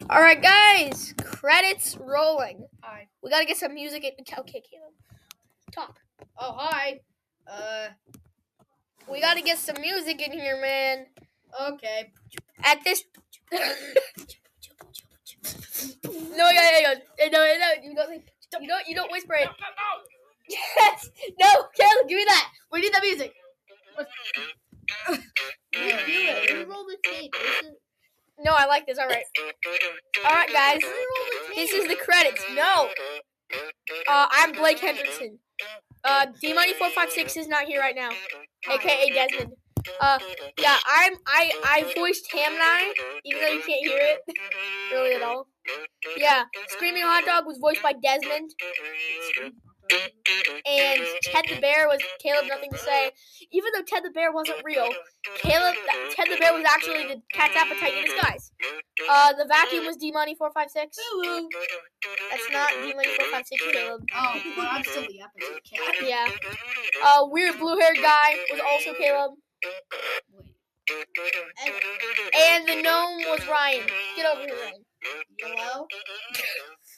All right, guys. Credits rolling. Hi. We gotta get some music. Okay, Caleb. Talk. Oh, hi. We gotta get some music in here, man. Okay. At this. No, yeah. You don't whisper it. Yes. No, Caleb, give me that. We need that music. You roll the tape. No, I like this. All right. All right, guys. This is the credits. No. I'm Blake Hendrickson. D-Money456 is not here right now, aka Desmond. Yeah, I voiced Ham and I, even though you can't hear it really at all. Yeah, Screaming Hot Dog was voiced by Desmond, and Ted the Bear was Caleb Nothing to Say. Even though Ted the Bear wasn't real, Ted the Bear was actually the cat's appetite in disguise. The vacuum was D-Money456. That's not D-Money456, Caleb. Oh, well, I'm still the appetite cat. Yeah. Weird blue-haired guy was also Caleb. Wait. And the gnome was Ryan. Get over here, Ryan. Hello?